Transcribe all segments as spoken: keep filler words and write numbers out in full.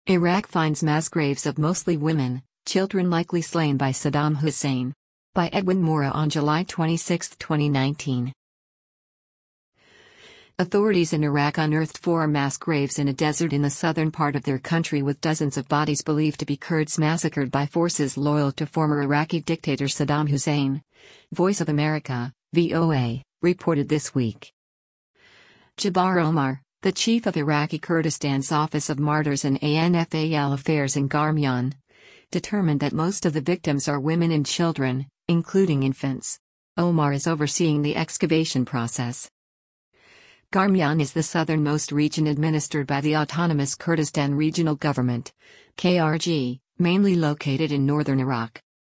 Iraq finds mass graves of mostly women, children likely slain by Saddam Hussein. By Edwin Mora on July twenty-sixth, twenty nineteen. Authorities in Iraq unearthed four mass graves in a desert in the southern part of their country with dozens of bodies believed to be Kurds massacred by forces loyal to former Iraqi dictator Saddam Hussein. Voice of America, V O A, reported this week. Jabbar Omar, the chief of Iraqi Kurdistan's Office of Martyrs and A N F A L Affairs in Garmyan, determined that most of the victims are women and children, including infants. Omar is overseeing the excavation process. Garmyan is the southernmost region administered by the Autonomous Kurdistan Regional Government, K R G, mainly located in northern Iraq.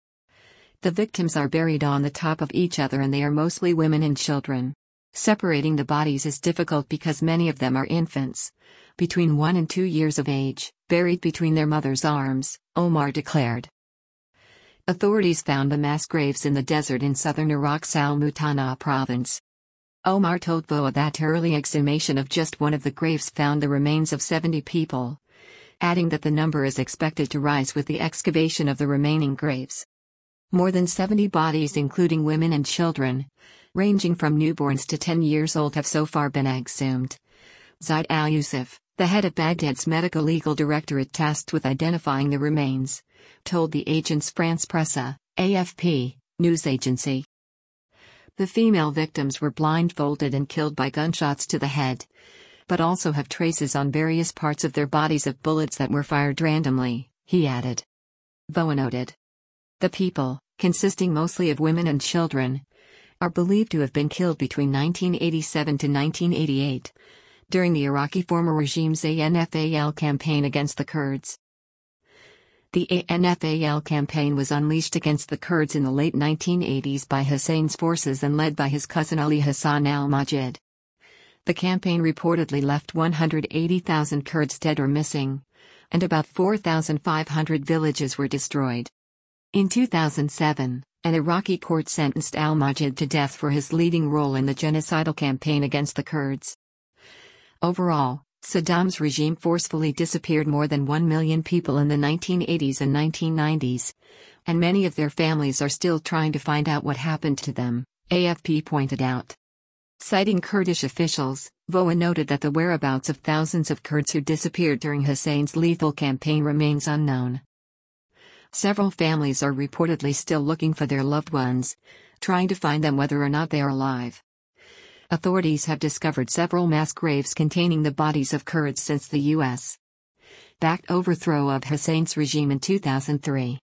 The victims are buried on the top of each other and they are mostly women and children. Separating the bodies is difficult because many of them are infants, between one and two years of age, buried between their mother's arms, Omar declared. Authorities found the mass graves in the desert in southern Iraq's Al-Mutana province. Omar told V O A that early exhumation of just one of the graves found the remains of seventy people, adding that the number is expected to rise with the excavation of the remaining graves. More than seventy bodies including women and children, ranging from newborns to ten years old have so far been exhumed. Zaid al-Yusuf, the head of Baghdad's medical legal directorate tasked with identifying the remains, told the Agence France-Presse, A F P, news agency. The female victims were blindfolded and killed by gunshots to the head, but also have traces on various parts of their bodies of bullets that were fired randomly, he added. V O A noted. The people, consisting mostly of women and children, are believed to have been killed between nineteen eighty-seven to nineteen eighty-eight, during the Iraqi former regime's A N F A L campaign against the Kurds. The A N F A L campaign was unleashed against the Kurds in the late nineteen eighties by Hussein's forces and led by his cousin Ali Hassan al-Majid. The campaign reportedly left one hundred eighty thousand Kurds dead or missing, and about four thousand five hundred villages were destroyed. In two thousand seven, an Iraqi court sentenced al-Majid to death for his leading role in the genocidal campaign against the Kurds. Overall, Saddam's regime forcefully disappeared more than one million people in the nineteen eighties and nineteen nineties, and many of their families are still trying to find out what happened to them, A F P pointed out. Citing Kurdish officials, V O A noted that the whereabouts of thousands of Kurds who disappeared during Hussein's lethal campaign remains unknown. Several families are reportedly still looking for their loved ones, trying to find them whether or not they are alive. Authorities have discovered several mass graves containing the bodies of Kurds since the U S backed overthrow of Hussein's regime in two thousand three.